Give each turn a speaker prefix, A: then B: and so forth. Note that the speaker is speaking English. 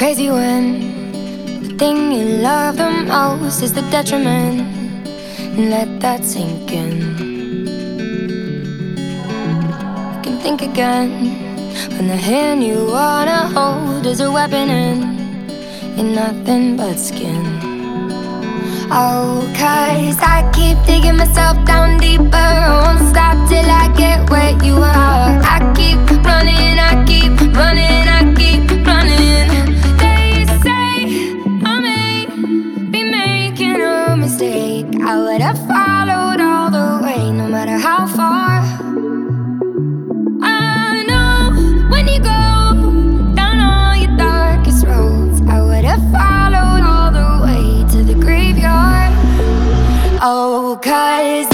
A: Crazy when the thing you love the most is the detriment. And let that sink in. You can think again when the hand you wanna hold is a weapon and you're nothing but skin. Oh, 'cause I keep digging myself down deeper. I won't stop till I get where you are. I keep running, I keep running, I keep running. They say I may be making a mistake. I would have followed all the way, no matter how far. I know when you go down all your darkest roads, I would have followed all the way to the graveyard. Oh, 'cause